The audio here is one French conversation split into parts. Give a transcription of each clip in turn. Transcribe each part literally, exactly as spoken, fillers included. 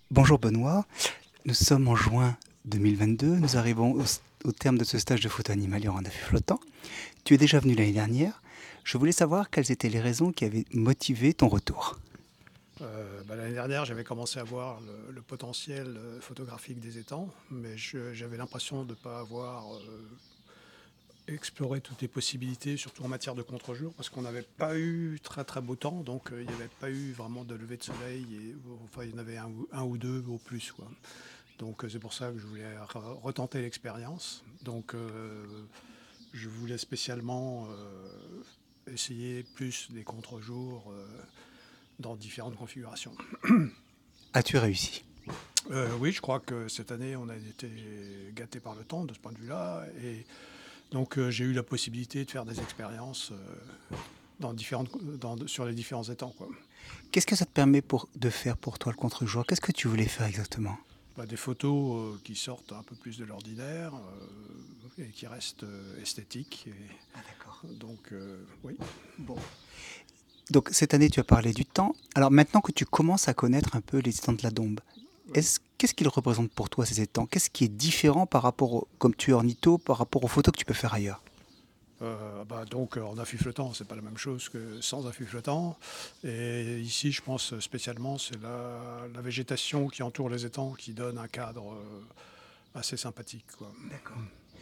Bonjour Benoît, nous sommes en juin deux mille vingt-deux, nous arrivons au, au terme de ce stage de photo animalière en affût flottant. Tu es déjà venu l'année dernière, je voulais savoir quelles étaient les raisons qui avaient motivé ton retour. Euh, bah, l'année dernière, j'avais commencé à voir le, le potentiel euh, photographique des étangs, mais je- j'avais l'impression de ne pas avoir euh, exploré toutes les possibilités, surtout en matière de contre-jour, parce qu'on n'avait pas eu très très beau temps, donc euh, il n'y avait pas eu vraiment de lever de soleil, et, enfin il y en avait un, ou- un ou deux au plus, quoi. Donc euh, c'est pour ça que je voulais re- retenter l'expérience. Donc euh, je voulais spécialement euh, essayer plus des contre-jours euh, dans différentes configurations. As-tu réussi? Euh, oui, je crois que cette année, on a été gâté par le temps de ce point de vue-là. Et donc, euh, j'ai eu la possibilité de faire des expériences euh, dans différentes, dans- sur les différents étangs, quoi. Qu'est-ce que ça te permet pour, de faire pour toi le contre-jour? Qu'est-ce que tu voulais faire exactement? Bah, des photos euh, qui sortent un peu plus de l'ordinaire euh, et qui restent euh, esthétiques. Ah d'accord. Et donc, euh, oui. Bon. Donc cette année tu as parlé du temps, alors maintenant que tu commences à connaître un peu les étangs de la Dombe, Oui. est-ce, qu'est-ce qu'ils représentent pour toi ces étangs? Qu'est-ce qui est différent par rapport, au, comme tu es ornitho, par rapport aux photos que tu peux faire ailleurs? Euh, bah, donc, euh, en affût flottant, c'est pas la même chose que sans affût flottant. Et ici, je pense spécialement, c'est la, la végétation qui entoure les étangs qui donne un cadre euh, assez sympathique, quoi. D'accord.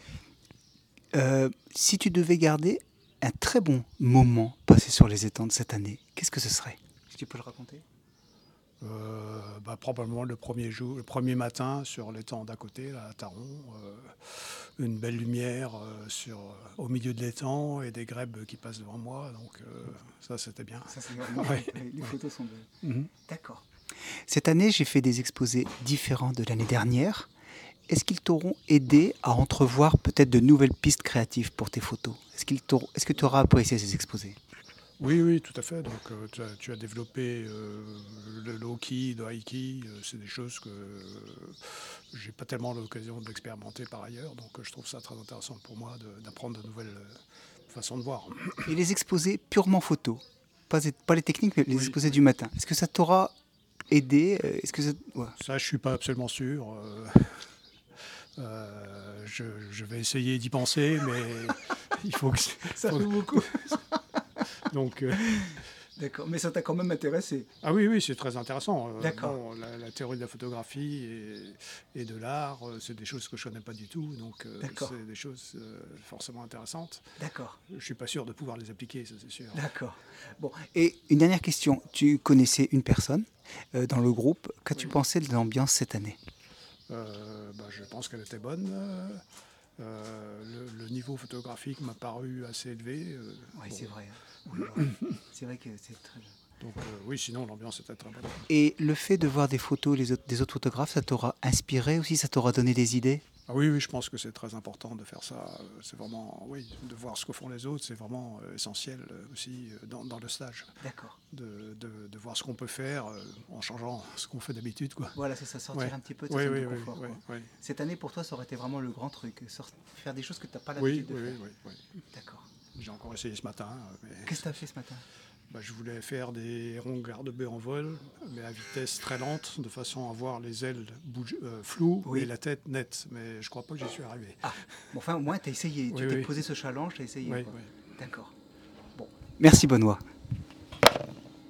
Euh, si tu devais garder un très bon moment passé sur les étangs de cette année, qu'est-ce que ce serait? Si tu peux le raconter? Euh, bah, probablement le premier jour, le premier matin sur l'étang d'à côté, là, à Taron, euh, une belle lumière euh, sur, au milieu de l'étang et des grèbes qui passent devant moi, donc euh, ça c'était bien. Ça, c'est vraiment Ouais, les ouais. photos sont belles. Mhm. D'accord. Cette année, j'ai fait des exposés différents de l'année dernière. Est-ce qu'ils t'auront aidé à entrevoir peut-être de nouvelles pistes créatives pour tes photos? Est-ce, qu'ils t'auront- est-ce que tu auras apprécié ces exposés? Oui, oui, tout à fait. Donc, euh, tu, as, tu as développé euh, le low-key, le high-key. Euh, c'est des choses que euh, j'ai pas tellement l'occasion d'expérimenter par ailleurs. Donc, euh, je trouve ça très intéressant pour moi de- d'apprendre de nouvelles euh, façons de voir. Et les exposés purement photos, pas, pas les techniques, mais les Oui, exposés oui. du matin, est-ce que ça t'aura aidé? euh, Est-ce que ça... ouais. Ça, je suis pas absolument sûr. Euh, euh, je, je vais essayer d'y penser, mais il faut que. Ça faut- fait beaucoup. donc, euh, D'accord, mais ça t'a quand même intéressé. ah oui, oui, c'est très intéressant. Euh, D'accord, bon, la, la théorie de la photographie et, et de l'art, euh, c'est des choses que je connais pas du tout, donc euh, d'accord, c'est des choses euh, forcément intéressantes. d'accord, Je suis pas sûr de pouvoir les appliquer, ça c'est sûr. d'accord. Bon, et une dernière question. Tu connaissais une personne euh, dans le groupe. Qu'as-tu Oui. pensé de l'ambiance cette année? Euh, bah, je pense qu'elle était bonne. Euh, euh, le, le niveau photographique m'a paru assez élevé. Euh, Oui, bon, c'est vrai. Hein. Oh là là. C'est vrai que c'est très... donc euh, oui, sinon l'ambiance était très bonne. Et le fait de voir des photos les autres- des autres photographes, ça t'aura inspiré aussi? Ça t'aura donné des idées? Ah oui, oui, je pense que c'est très important de faire ça. Euh, C'est vraiment, oui, de voir ce que font les autres, c'est vraiment euh, essentiel euh, aussi euh, dans, dans le stage, D'accord. de, de- de voir ce qu'on peut faire euh, en changeant ce qu'on fait d'habitude, quoi. Voilà, c'est ça, sortir Ouais. un petit peu de sa Oui, zone de oui, oui, confort, oui, quoi. oui. Cette année, pour toi, ça aurait été vraiment le grand truc. sort- Faire des choses que tu n'as pas Oui, l'habitude de oui, faire. oui, oui, oui. D'accord. J'ai encore essayé ce matin, euh, mais Qu'est-ce que tu as fait ce matin? bah, je voulais faire des hérons garde-bœufs en vol, mais à vitesse très lente, de façon à voir les ailes bouge- euh, floues Oui. et la tête nette. Mais je crois pas que j'y suis arrivé. Ah, bon, enfin, au moins, tu as essayé. Oui, Tu t'es oui, posé ce challenge, tu as essayé, oui, quoi. oui. D'accord. Bon. Merci, Benoît.